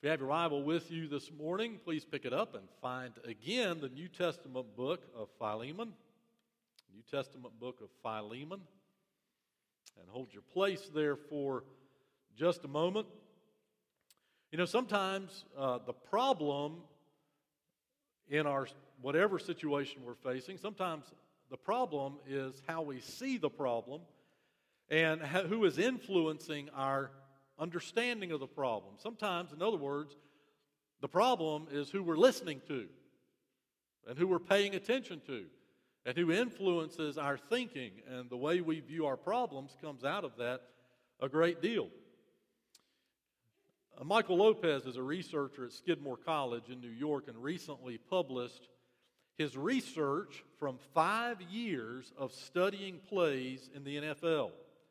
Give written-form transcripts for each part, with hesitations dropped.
If you have your Bible with you this morning, please pick it up and find again the New Testament book of Philemon. New Testament book of Philemon. And hold your place there for just a moment. You know, sometimes the problem in our whatever situation we're facing, sometimes the problem is how we see the problem and who is influencing our understanding of the problem. Sometimes, in other words, the problem is who we're listening to and who we're paying attention to and who influences our thinking, and the way we view our problems comes out of that a great deal. Michael Lopez is a researcher at Skidmore College in New York and recently published his research from 5 years of studying plays in the NFL.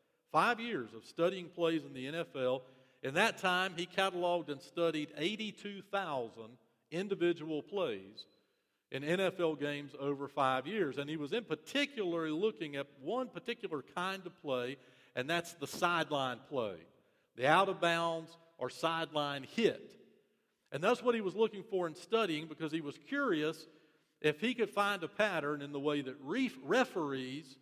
5 years of studying plays in the NFL. In that time, he cataloged and studied 82,000 individual plays in NFL games over 5 years. And he was in particular looking at one particular kind of play, and that's the sideline play, the out-of-bounds or sideline hit. And that's what he was looking for in studying, because he was curious if he could find a pattern in the way that referees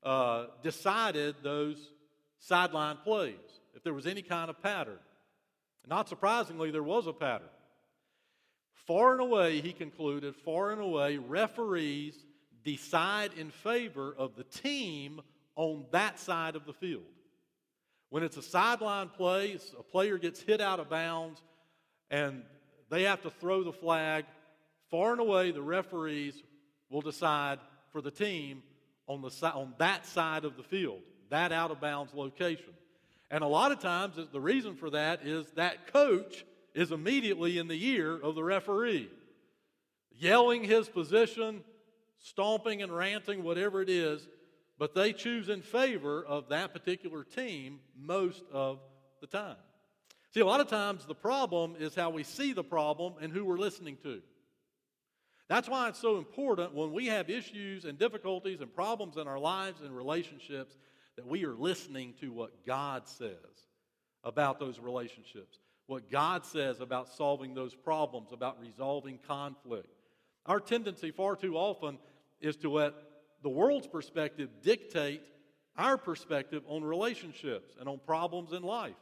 decided those sideline plays, if there was any kind of pattern. Not surprisingly, there was a pattern. Far and away, he concluded, referees decide in favor of the team on that side of the field. When it's a sideline play, a player gets hit out of bounds and they have to throw the flag, far and away the referees will decide for the team on that side of the field, that out-of-bounds location. And a lot of times, the reason for that is that coach is immediately in the ear of the referee, yelling his position, stomping and ranting, whatever it is, but they choose in favor of that particular team most of the time. See, a lot of times the problem is how we see the problem and who we're listening to. That's why it's so important when we have issues and difficulties and problems in our lives and relationships that we are listening to what God says about those relationships, what God says about solving those problems, about resolving conflict. Our tendency far too often is to let the world's perspective dictate our perspective on relationships and on problems in life.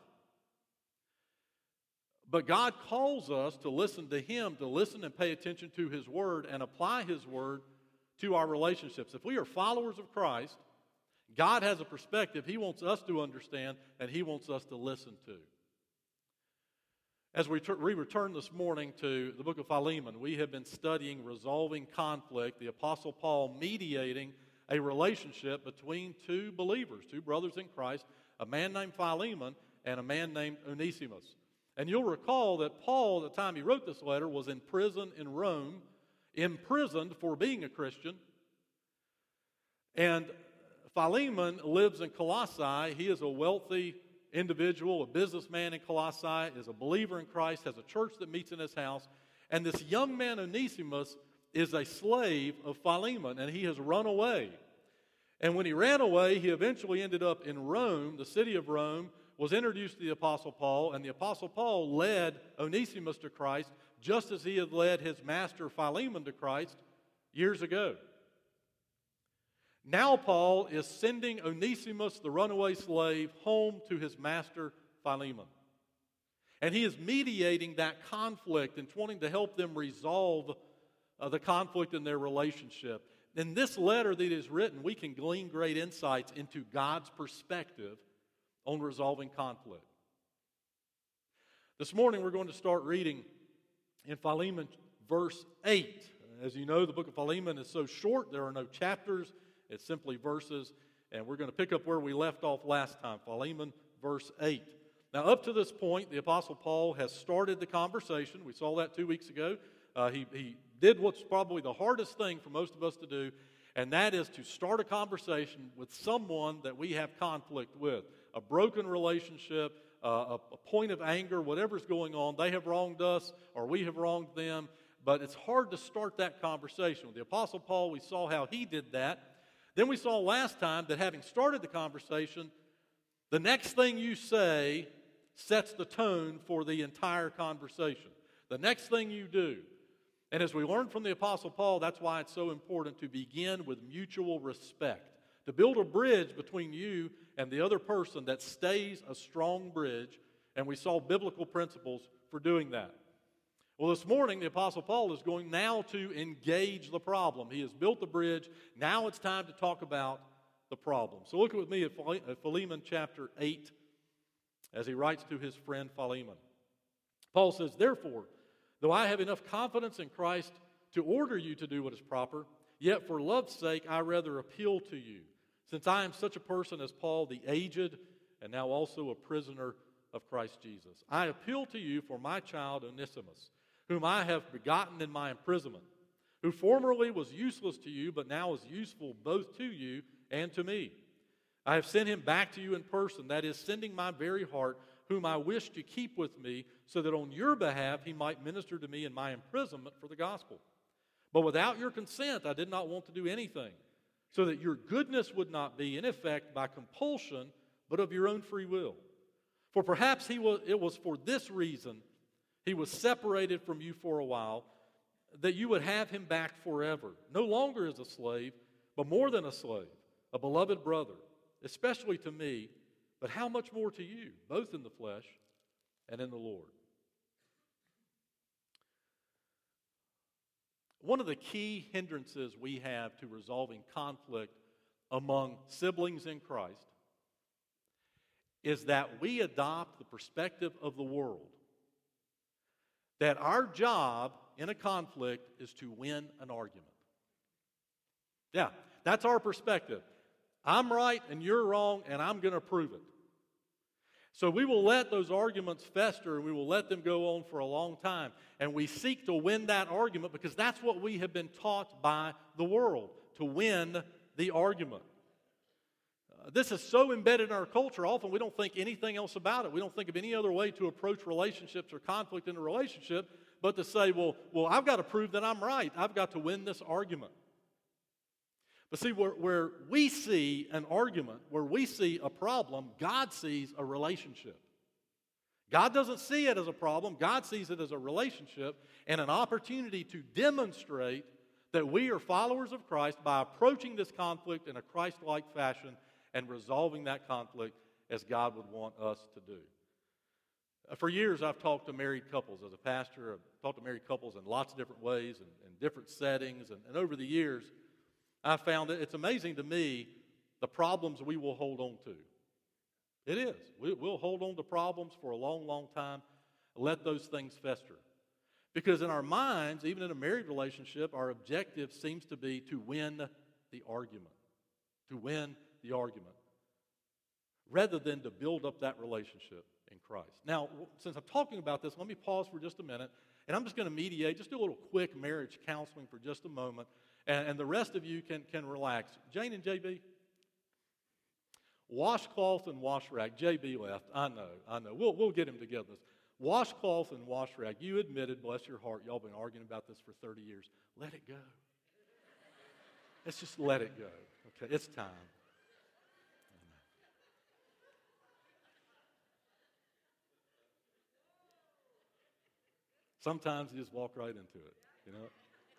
But God calls us to listen to Him, to listen and pay attention to His Word and apply His Word to our relationships. If we are followers of Christ, God has a perspective He wants us to understand and He wants us to listen to. As we return this morning to the book of Philemon, we have been studying resolving conflict, the Apostle Paul mediating a relationship between two believers, two brothers in Christ, a man named Philemon and a man named Onesimus. And you'll recall that Paul, at the time he wrote this letter, was in prison in Rome, imprisoned for being a Christian. And Philemon lives in Colossae. He is a wealthy individual, a businessman in Colossae, is a believer in Christ, has a church that meets in his house. And this young man, Onesimus, is a slave of Philemon, and he has run away. And when he ran away, he eventually ended up in Rome, the city of Rome, was introduced to the Apostle Paul, and the Apostle Paul led Onesimus to Christ just as he had led his master Philemon to Christ years ago. Now Paul is sending Onesimus, the runaway slave, home to his master Philemon. And he is mediating that conflict and wanting to help them resolve the conflict in their relationship. In this letter that is written, we can glean great insights into God's perspective on resolving conflict. This morning we're going to start reading in Philemon verse 8. As you know, the book of Philemon is so short, there are no chapters. It's simply verses, and we're going to pick up where we left off last time, Philemon verse 8. Now, up to this point, the Apostle Paul has started the conversation. We saw that 2 weeks ago. He did what's probably the hardest thing for most of us to do, and that is to start a conversation with someone that we have conflict with, a broken relationship, a point of anger, whatever's going on. They have wronged us or we have wronged them, but it's hard to start that conversation. With the Apostle Paul, we saw how he did that. Then we saw last time that having started the conversation, the next thing you say sets the tone for the entire conversation. The next thing you do, and as we learned from the Apostle Paul, that's why it's so important to begin with mutual respect, to build a bridge between you and the other person that stays a strong bridge, and we saw biblical principles for doing that. Well, this morning, the Apostle Paul is going now to engage the problem. He has built the bridge. Now it's time to talk about the problem. So look with me at Philemon chapter 8 as he writes to his friend Philemon. Paul says, "Therefore, though I have enough confidence in Christ to order you to do what is proper, yet for love's sake I rather appeal to you, since I am such a person as Paul, the aged, and now also a prisoner of Christ Jesus. I appeal to you for my child Onesimus, whom I have begotten in my imprisonment, who formerly was useless to you, but now is useful both to you and to me. I have sent him back to you in person, that is, sending my very heart, whom I wish to keep with me, so that on your behalf he might minister to me in my imprisonment for the gospel. But without your consent I did not want to do anything, so that your goodness would not be in effect by compulsion, but of your own free will. For perhaps it was for this reason he was separated from you for a while, that you would have him back forever, no longer as a slave, but more than a slave, a beloved brother, especially to me, but how much more to you, both in the flesh and in the Lord." One of the key hindrances we have to resolving conflict among siblings in Christ is that we adopt the perspective of the world. That our job in a conflict is to win an argument. Yeah, that's our perspective. I'm right and you're wrong, and I'm going to prove it. So we will let those arguments fester, and we will let them go on for a long time. And we seek to win that argument because that's what we have been taught by the world, to win the argument. This is so embedded in our culture, often we don't think anything else about it. We don't think of any other way to approach relationships or conflict in a relationship but to say, well, I've got to prove that I'm right. I've got to win this argument. But see, where we see an argument, where we see a problem, God sees a relationship. God doesn't see it as a problem. God sees it as a relationship and an opportunity to demonstrate that we are followers of Christ by approaching this conflict in a Christ-like fashion and resolving that conflict as God would want us to do. For years, I've talked to married couples. As a pastor, I've talked to married couples in lots of different ways and different settings. And over the years, I've found that it's amazing to me the problems we will hold on to. It is. We'll hold on to problems for a long, long time, let those things fester. Because in our minds, even in a married relationship, our objective seems to be to win the argument. To win the argument. Rather than to build up that relationship in Christ. Now, since I'm talking about this, let me pause for just a minute, and I'm just going to mediate, just do a little quick marriage counseling for just a moment, and the rest of you can relax. Jane and JB? Washcloth and wash rag. JB left. I know. We'll get him together. Washcloth and wash rag. You admitted, bless your heart, y'all been arguing about this for 30 years. Let it go. Let's just let it go. Okay, it's time. Sometimes you just walk right into it, you know.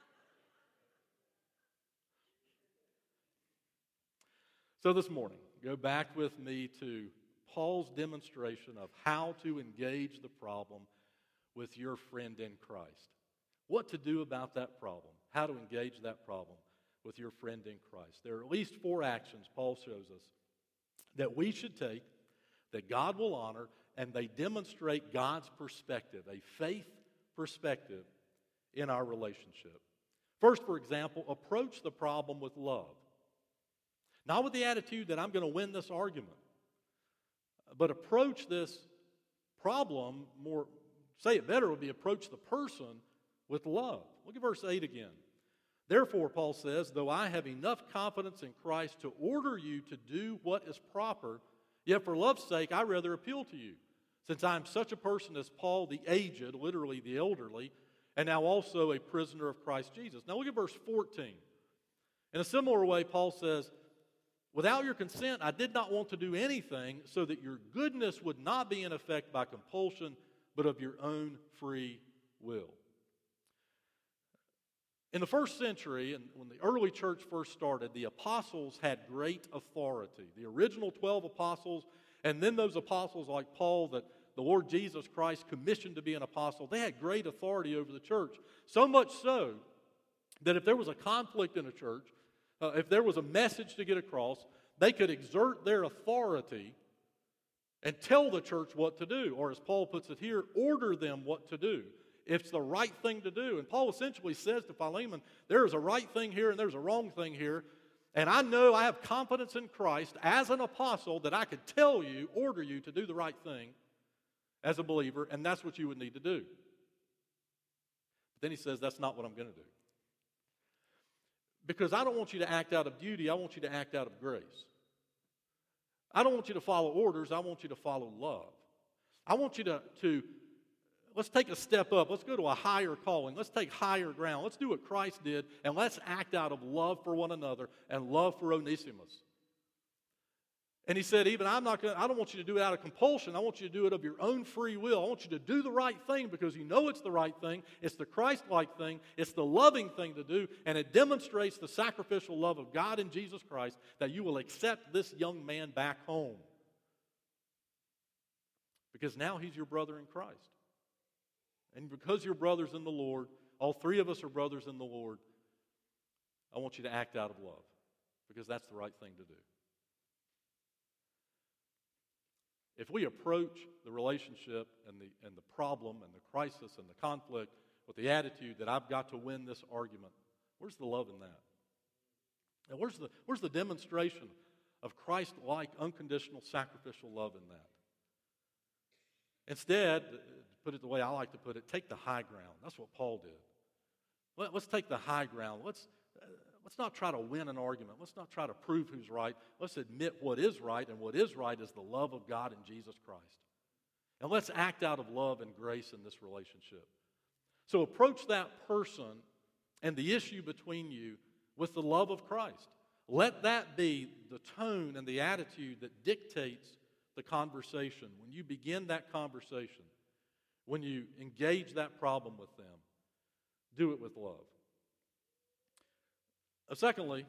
So this morning, go back with me to Paul's demonstration of how to engage the problem with your friend in Christ. What to do about that problem. How to engage that problem with your friend in Christ. There are at least 4 actions Paul shows us that we should take, that God will honor, and they demonstrate God's perspective, a faith perspective in our relationship. First, for example, approach the problem with love. Not with the attitude that I'm going to win this argument, but approach this problem more, say it better, would be approach the person with love. Look at verse 8 again. Therefore, Paul says, though I have enough confidence in Christ to order you to do what is proper, yet for love's sake I rather appeal to you, since I am such a person as Paul the aged, literally the elderly, and now also a prisoner of Christ Jesus. Now look at verse 14. In a similar way, Paul says, Without your consent, I did not want to do anything so that your goodness would not be in effect by compulsion, but of your own free will. In the first century, and when the early church first started, the apostles had great authority. The original 12 apostles, and then those apostles like Paul that the Lord Jesus Christ commissioned to be an apostle, they had great authority over the church. So much so that if there was a conflict in a church, if there was a message to get across, they could exert their authority and tell the church what to do. Or as Paul puts it here, order them what to do. It's the right thing to do. And Paul essentially says to Philemon, there is a right thing here and there's a wrong thing here. And I know I have confidence in Christ as an apostle that I could tell you, order you to do the right thing as a believer, and that's what you would need to do. But then he says, that's not what I'm going to do. Because I don't want you to act out of duty, I want you to act out of grace. I don't want you to follow orders, I want you to follow love. I want you to let's take a step up. Let's go to a higher calling. Let's take higher ground. Let's do what Christ did, and let's act out of love for one another and love for Onesimus. And he said, I don't want you to do it out of compulsion. I want you to do it of your own free will. I want you to do the right thing because you know it's the right thing. It's the Christ-like thing. It's the loving thing to do, and it demonstrates the sacrificial love of God in Jesus Christ that you will accept this young man back home. Because now he's your brother in Christ. And because you're brothers in the Lord, all three of us are brothers in the Lord, I want you to act out of love because that's the right thing to do. If we approach the relationship and the problem and the crisis and the conflict with the attitude that I've got to win this argument, where's the love in that? And where's the demonstration of Christ-like unconditional sacrificial love in that? Instead, to put it the way I like to put it, take the high ground. That's what Paul did. Let's take the high ground. Let's not try to win an argument. Let's not try to prove who's right. Let's admit what is right, and what is right is the love of God in Jesus Christ. And let's act out of love and grace in this relationship. So approach that person and the issue between you with the love of Christ. Let that be the tone and the attitude that dictates the conversation. When you begin that conversation, when you engage that problem with them, do it with love. Secondly,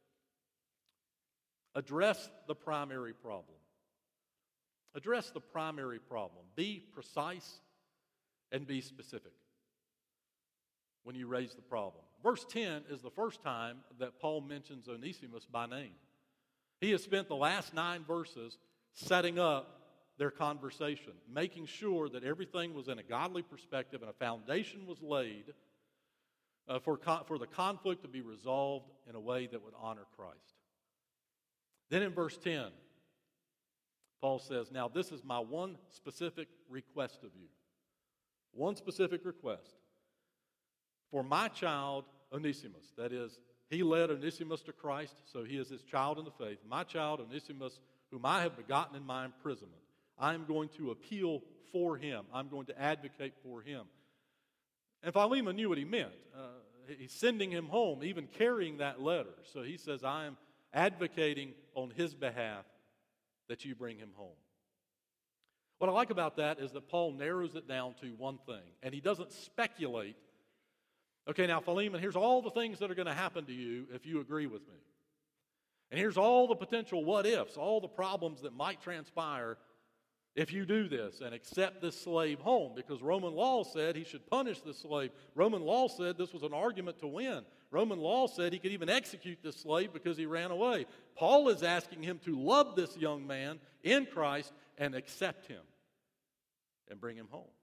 address the primary problem. Address the primary problem. Be precise and be specific when you raise the problem. Verse 10 is the first time that Paul mentions Onesimus by name. He has spent the last 9 verses setting up their conversation, making sure that everything was in a godly perspective and a foundation was laid for the conflict to be resolved in a way that would honor Christ. Then in verse 10, Paul says, now this is my one specific request of you. One specific request. For my child, Onesimus, that is, he led Onesimus to Christ, so he is his child in the faith. My child, Onesimus, whom I have begotten in my imprisonment, I am going to appeal for him. I'm going to advocate for him. And Philemon knew what he meant. He's sending him home, even carrying that letter. So he says, I am advocating on his behalf that you bring him home. What I like about that is that Paul narrows it down to one thing, and he doesn't speculate. Okay, now Philemon, here's all the things that are going to happen to you if you agree with me. And here's all the potential what-ifs, all the problems that might transpire if you do this and accept this slave home, because Roman law said he should punish this slave. Roman law said this was an argument to win. Roman law said he could even execute this slave because he ran away. Paul is asking him to love this young man in Christ and accept him and bring him home.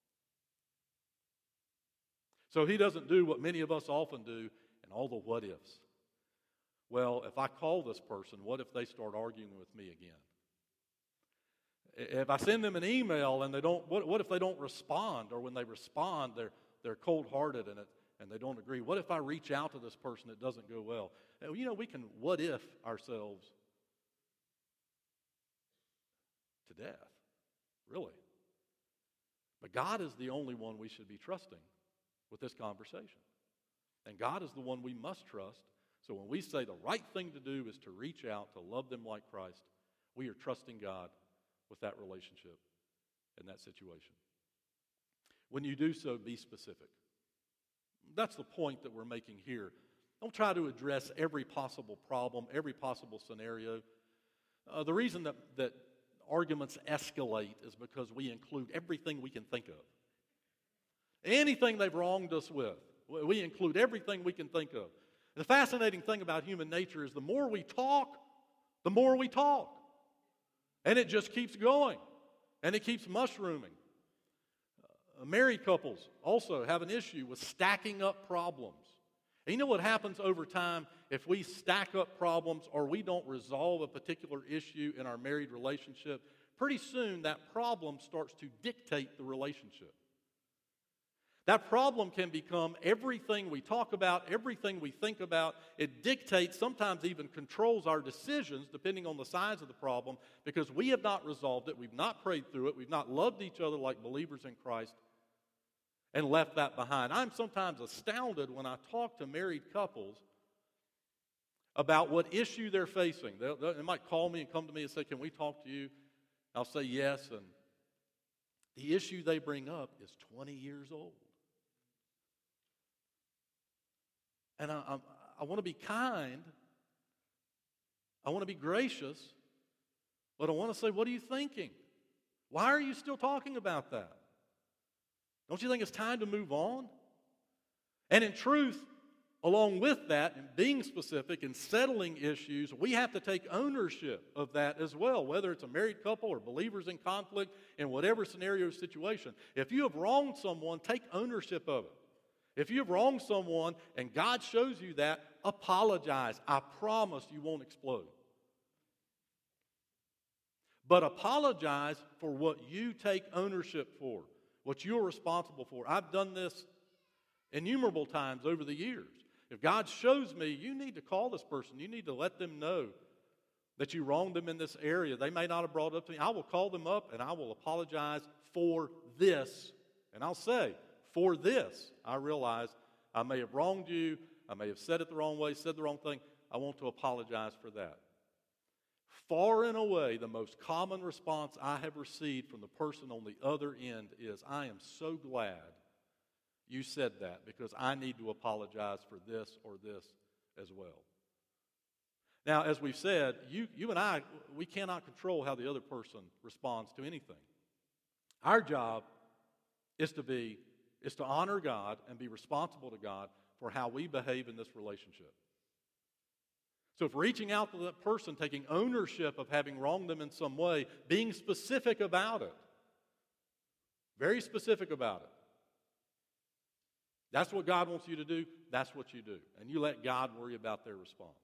So he doesn't do what many of us often do and all the what-ifs. Well, if I call this person, what if they start arguing with me again? If I send them an email and they don't, what if they don't respond? Or when they respond, they're cold-hearted and they don't agree. What if I reach out to this person, it doesn't go well? You know, we can what-if ourselves to death, really. But God is the only one we should be trusting with this conversation. And God is the one we must trust So when we say the right thing to do is to reach out, to love them like Christ, we are trusting God with that relationship and that situation. When you do so, be specific. That's the point that we're making here. Don't try to address every possible problem, every possible scenario. The reason that arguments escalate is because we include everything we can think of. Anything they've wronged us with, we include everything we can think of. The fascinating thing about human nature is the more we talk, the more we talk. And it just keeps going, and it keeps mushrooming. Married couples also have an issue with stacking up problems. And you know what happens over time if we stack up problems or we don't resolve a particular issue in our married relationship? Pretty soon that problem starts to dictate the relationship. That problem can become everything we talk about, everything we think about. It dictates, sometimes even controls our decisions depending on the size of the problem, because we have not resolved it, we've not prayed through it, we've not loved each other like believers in Christ, and left that behind. I'm sometimes astounded when I talk to married couples about what issue they're facing. They might call me and come to me and say, "Can we talk to you?" I'll say yes, and the issue they bring up is 20 years old. And I want to be kind, I want to be gracious, but I want to say, what are you thinking? Why are you still talking about that? Don't you think it's time to move on? And in truth, along with that, and being specific and settling issues, we have to take ownership of that as well, whether it's a married couple or believers in conflict, in whatever scenario or situation. If you have wronged someone, take ownership of it. If you have wronged someone and God shows you that, apologize. I promise you won't explode. But apologize for what you take ownership for, what you're responsible for. I've done this innumerable times over the years. If God shows me, you need to call this person. You need to let them know that you wronged them in this area. They may not have brought it up to me. I will call them up and I will apologize for this. And I'll say, for this, I realize I may have wronged you. I may have said it the wrong way, said the wrong thing. I want to apologize for that. Far and away, the most common response I have received from the person on the other end is, "I am so glad you said that because I need to apologize for this or this as well." Now, as we've said, you and I, we cannot control how the other person responds to anything. Our job is to honor God and be responsible to God for how we behave in this relationship. So if reaching out to that person, taking ownership of having wronged them in some way, being specific about it, very specific about it, that's what God wants you to do, that's what you do. And you let God worry about their response.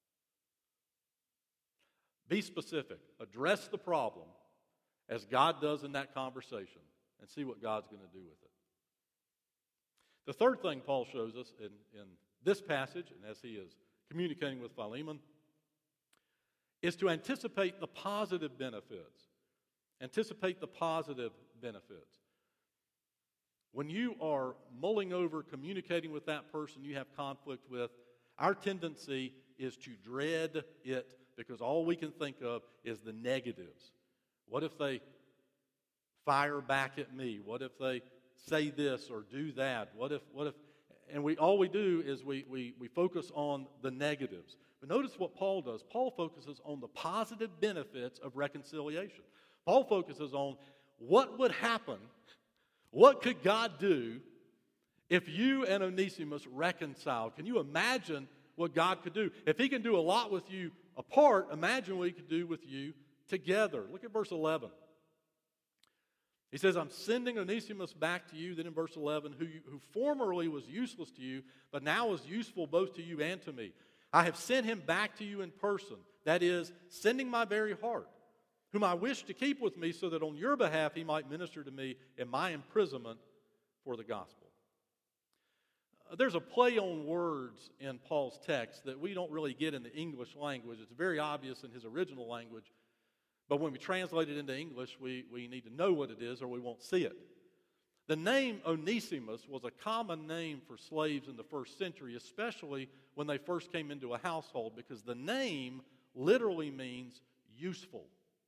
Be specific. Address the problem as God does in that conversation and see what God's going to do with it. The third thing Paul shows us in this passage, and as he is communicating with Philemon, is to anticipate the positive benefits. Anticipate the positive benefits. When you are mulling over, communicating with that person you have conflict with, our tendency is to dread it because all we can think of is the negatives. What if they fire back at me? What if they say this or do that? What if, and all we do is we focus on the negatives. But notice what Paul does. Paul focuses on the positive benefits of reconciliation. Paul focuses on what would happen, what could God do if you and Onesimus reconciled. Can you imagine what God could do? If he can do a lot with you apart, imagine what he could do with you together. Look at verse 11. He says, "I'm sending Onesimus back to you," then in verse 11, who formerly was useless to you, but now is useful both to you and to me. "I have sent him back to you in person," that is, sending my very heart, "whom I wish to keep with me so that on your behalf he might minister to me in my imprisonment for the gospel." There's a play on words in Paul's text that we don't really get in the English language. It's very obvious in his original language. But when we translate it into English, we need to know what it is or we won't see it. The name Onesimus was a common name for slaves in the first century, especially when they first came into a household, because the name literally means useful.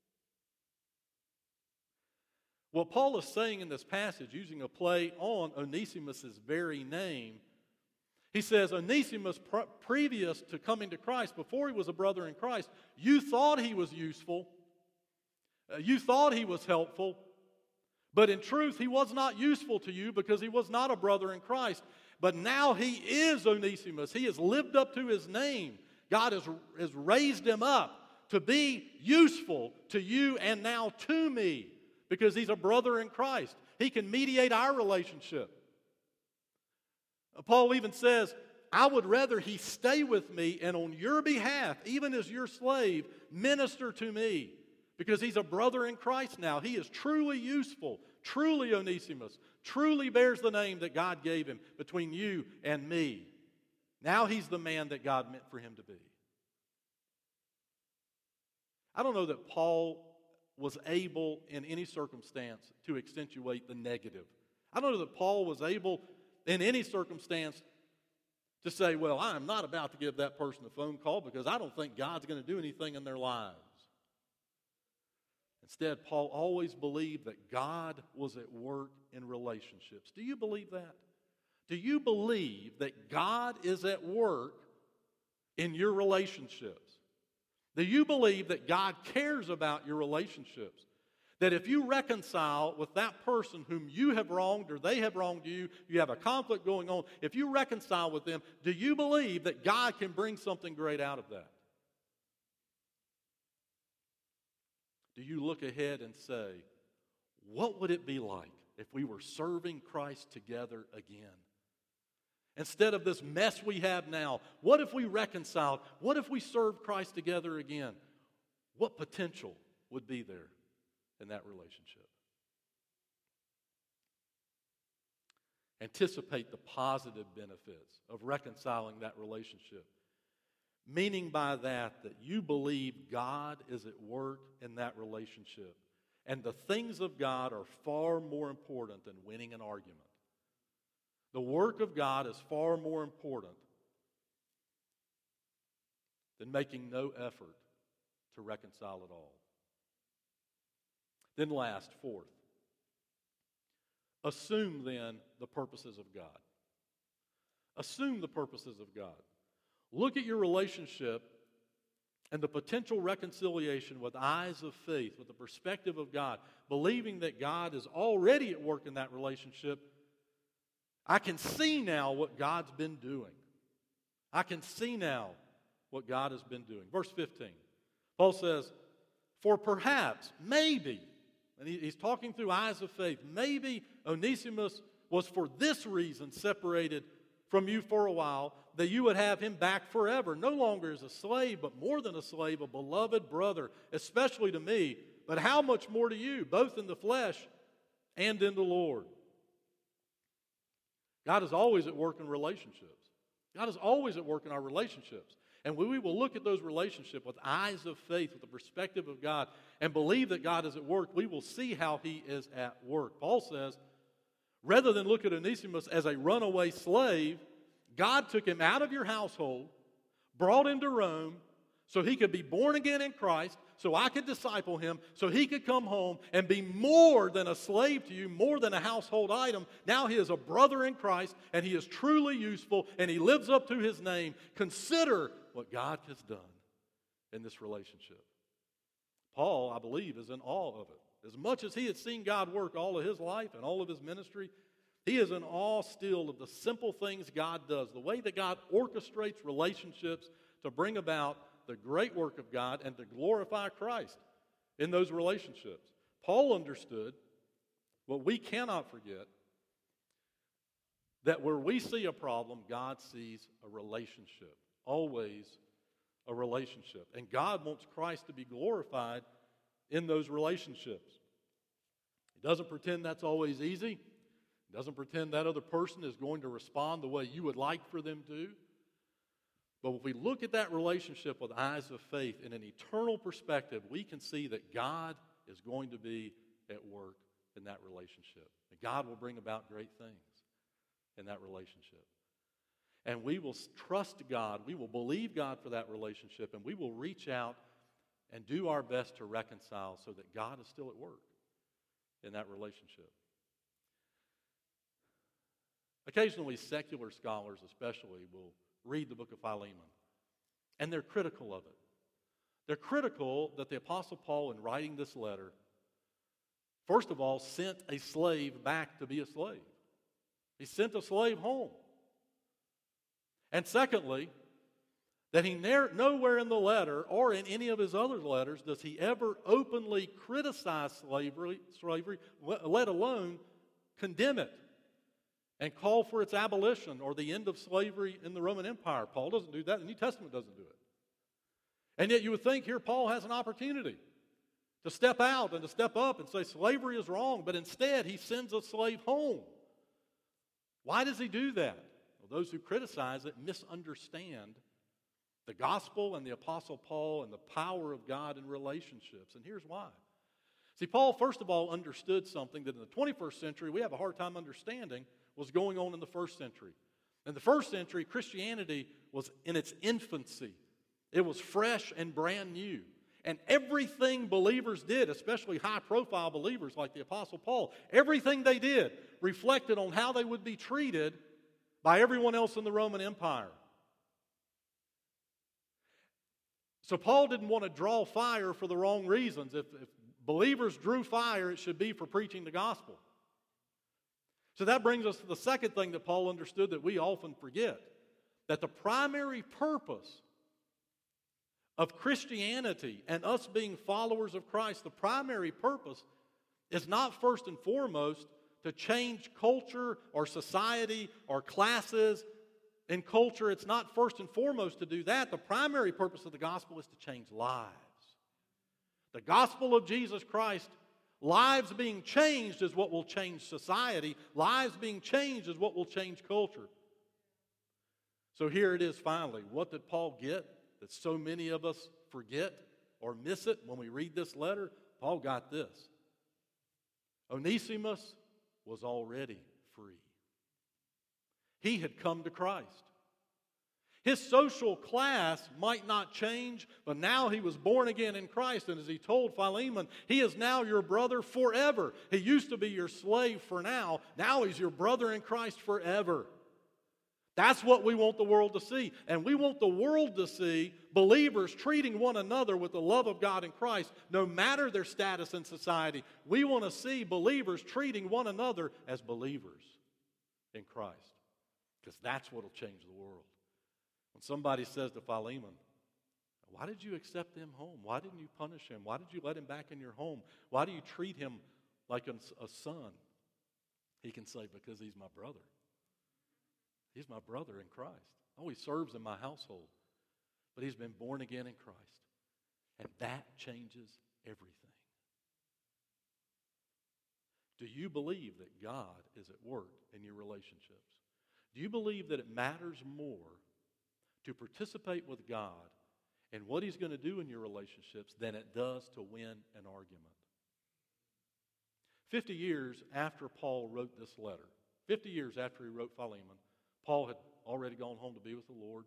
What Paul is saying in this passage, using a play on Onesimus' very name, he says, Onesimus, previous to coming to Christ, before he was a brother in Christ, you thought he was useful, you thought he was helpful, but in truth, he was not useful to you because he was not a brother in Christ. But now he is Onesimus. He has lived up to his name. God has raised him up to be useful to you and now to me because he's a brother in Christ. He can mediate our relationship. Paul even says, I would rather he stay with me and on your behalf, even as your slave, minister to me. Because he's a brother in Christ now. He is truly useful, truly Onesimus, truly bears the name that God gave him between you and me. Now he's the man that God meant for him to be. I don't know that Paul was able in any circumstance to accentuate the negative. I don't know that Paul was able in any circumstance to say, well, I am not about to give that person a phone call because I don't think God's going to do anything in their lives. Instead, Paul always believed that God was at work in relationships. Do you believe that? Do you believe that God is at work in your relationships? Do you believe that God cares about your relationships? That if you reconcile with that person whom you have wronged or they have wronged you, you have a conflict going on, if you reconcile with them, do you believe that God can bring something great out of that? Do you look ahead and say, what would it be like if we were serving Christ together again? Instead of this mess we have now, what if we reconciled? What if we served Christ together again? What potential would be there in that relationship? Anticipate the positive benefits of reconciling that relationship. Meaning by that you believe God is at work in that relationship. And the things of God are far more important than winning an argument. The work of God is far more important than making no effort to reconcile at all. Then last, fourth, assume then the purposes of God. Assume the purposes of God. Look at your relationship and the potential reconciliation with eyes of faith, with the perspective of God, believing that God is already at work in that relationship. I can see now what God's been doing. I can see now what God has been doing. Verse 15, Paul says, for perhaps, maybe, and he's talking through eyes of faith, maybe Onesimus was for this reason separated from you for a while, that you would have him back forever, no longer as a slave, but more than a slave, a beloved brother, especially to me, but how much more to you, both in the flesh and in the Lord. God is always at work in relationships. God is always at work in our relationships. And when we will look at those relationships with eyes of faith, with the perspective of God, and believe that God is at work, we will see how he is at work. Paul says, rather than look at Onesimus as a runaway slave, God took him out of your household, brought him to Rome, so he could be born again in Christ, so I could disciple him, so he could come home and be more than a slave to you, more than a household item. Now he is a brother in Christ, and he is truly useful, and he lives up to his name. Consider what God has done in this relationship. Paul, I believe, is in awe of it. As much as he had seen God work all of his life and all of his ministry, he is in awe still of the simple things God does, the way that God orchestrates relationships to bring about the great work of God and to glorify Christ in those relationships. Paul understood what we cannot forget, that where we see a problem, God sees a relationship, always a relationship. And God wants Christ to be glorified in those relationships. He doesn't pretend that's always easy. He doesn't pretend that other person is going to respond the way you would like for them to. But if we look at that relationship with eyes of faith in an eternal perspective, we can see that God is going to be at work in that relationship. And God will bring about great things in that relationship. And we will trust God, we will believe God for that relationship, and we will reach out and do our best to reconcile so that God is still at work in that relationship. Occasionally, secular scholars especially will read the book of Philemon, and they're critical of it. They're critical that the Apostle Paul, in writing this letter, first of all, sent a slave back to be a slave. He sent a slave home. And secondly, that he nowhere in the letter or in any of his other letters does he ever openly criticize slavery, let alone condemn it and call for its abolition or the end of slavery in the Roman Empire. Paul doesn't do that. The New Testament doesn't do it. And yet you would think here Paul has an opportunity to step out and to step up and say slavery is wrong, but instead he sends a slave home. Why does he do that? Well, those who criticize it misunderstand the gospel and the Apostle Paul and the power of God in relationships. And here's why. See, Paul, first of all, understood something that in the 21st century we have a hard time understanding was going on in the first century. In the first century, Christianity was in its infancy. It was fresh and brand new. And everything believers did, especially high-profile believers like the Apostle Paul, everything they did reflected on how they would be treated by everyone else in the Roman Empire. So Paul didn't want to draw fire for the wrong reasons. If believers drew fire, it should be for preaching the gospel. So that brings us to the second thing that Paul understood that we often forget, that the primary purpose of Christianity and us being followers of Christ, the primary purpose is not first and foremost to change culture or society or classes in culture. It's not first and foremost to do that. The primary purpose of the gospel is to change lives. The gospel of Jesus Christ, lives being changed is what will change society. Lives being changed is what will change culture. So here it is finally. What did Paul get that so many of us forget or miss it when we read this letter? Paul got this. Onesimus was already free. He had come to Christ. His social class might not change, but now he was born again in Christ. And as he told Philemon, he is now your brother forever. He used to be your slave for now. Now he's your brother in Christ forever. That's what we want the world to see. And we want the world to see believers treating one another with the love of God in Christ, no matter their status in society. We want to see believers treating one another as believers in Christ, because that's what will change the world. When somebody says to Philemon, why did you accept him home? Why didn't you punish him? Why did you let him back in your home? Why do you treat him like a son? He can say, because he's my brother. He's my brother in Christ. Oh, he serves in my household. But he's been born again in Christ. And that changes everything. Do you believe that God is at work in your relationships? Do you believe that it matters more to participate with God in what he's going to do in your relationships than it does to win an argument? 50 years after Paul wrote this letter, 50 years after he wrote Philemon, Paul had already gone home to be with the Lord.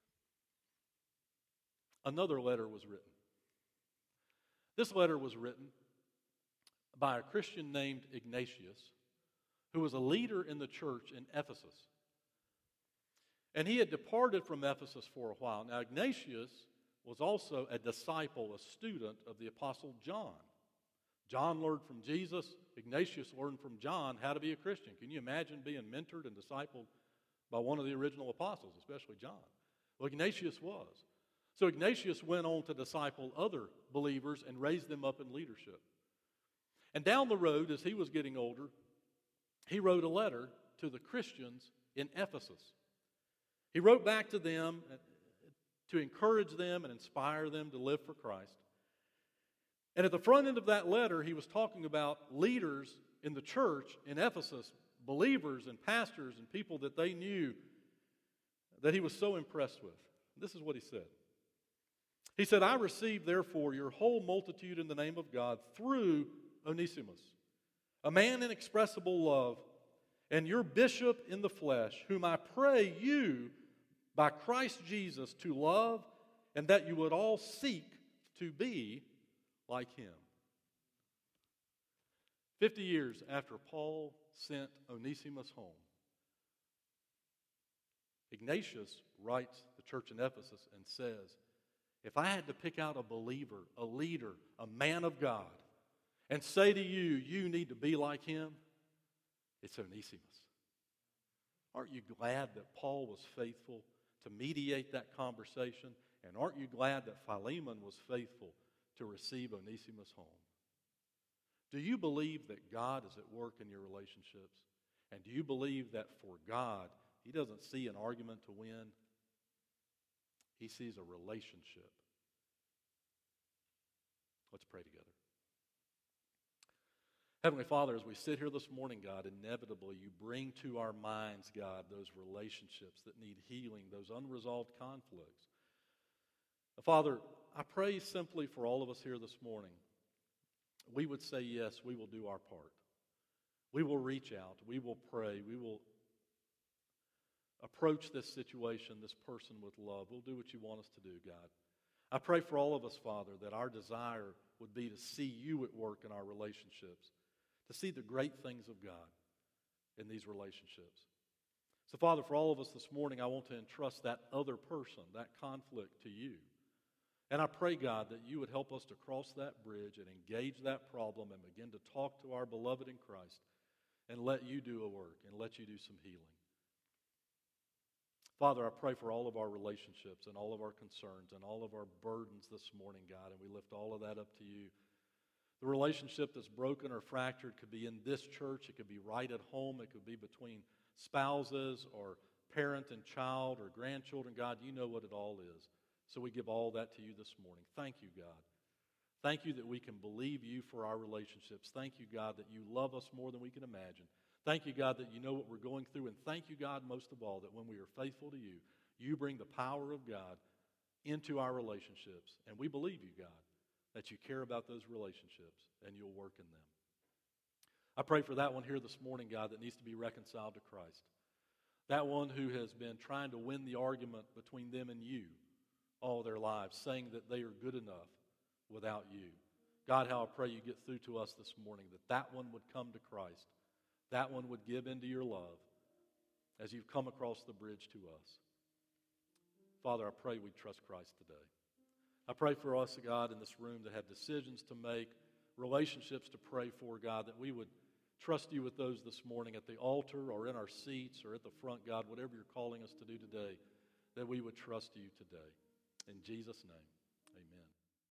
Another letter was written. This letter was written by a Christian named Ignatius, who was a leader in the church in Ephesus. And he had departed from Ephesus for a while. Now, Ignatius was also a disciple, a student of the Apostle John. John learned from Jesus. Ignatius learned from John how to be a Christian. Can you imagine being mentored and discipled by one of the original apostles, especially John? Well, Ignatius was. So Ignatius went on to disciple other believers and raise them up in leadership. And down the road, as he was getting older, he wrote a letter to the Christians in Ephesus. He wrote back to them to encourage them and inspire them to live for Christ. And at the front end of that letter, he was talking about leaders in the church in Ephesus, believers and pastors and people that they knew that he was so impressed with. This is what he said. He said, I received, therefore, your whole multitude in the name of God through Onesimus, a man in inexpressible love, and your bishop in the flesh, whom I pray you by Christ Jesus to love, and that you would all seek to be like him. 50 years after Paul sent Onesimus home, Ignatius writes the church in Ephesus and says, if I had to pick out a believer, a leader, a man of God, and say to you, you need to be like him, it's Onesimus. Aren't you glad that Paul was faithful to mediate that conversation? And aren't you glad that Philemon was faithful to receive Onesimus home? Do you believe that God is at work in your relationships? And do you believe that for God, he doesn't see an argument to win? He sees a relationship. Let's pray together. Heavenly Father, as we sit here this morning, God, inevitably you bring to our minds, God, those relationships that need healing, those unresolved conflicts. Father, I pray simply for all of us here this morning, we would say, yes, we will do our part. We will reach out. We will pray. We will approach this situation, this person with love. We'll do what you want us to do, God. I pray for all of us, Father, that our desire would be to see you at work in our relationships, to see the great things of God in these relationships. So, Father, for all of us this morning, I want to entrust that other person, that conflict to you. And I pray, God, that you would help us to cross that bridge and engage that problem and begin to talk to our beloved in Christ and let you do a work and let you do some healing. Father, I pray for all of our relationships and all of our concerns and all of our burdens this morning, God, and we lift all of that up to you. The relationship that's broken or fractured could be in this church. It could be right at home. It could be between spouses or parent and child or grandchildren. God, you know what it all is. So we give all that to you this morning. Thank you, God. Thank you that we can believe you for our relationships. Thank you, God, that you love us more than we can imagine. Thank you, God, that you know what we're going through. And thank you, God, most of all, that when we are faithful to you, you bring the power of God into our relationships. And we believe you, God, that you care about those relationships and you'll work in them. I pray for that one here this morning, God, that needs to be reconciled to Christ. That one who has been trying to win the argument between them and you all their lives, saying that they are good enough without you. God, how I pray you get through to us this morning, that one would come to Christ. That one would give into your love as you've come across the bridge to us. Father, I pray we trust Christ today. I pray for us, God, in this room that have decisions to make, relationships to pray for, God, that we would trust you with those this morning at the altar or in our seats or at the front, God, whatever you're calling us to do today, that we would trust you today. In Jesus' name.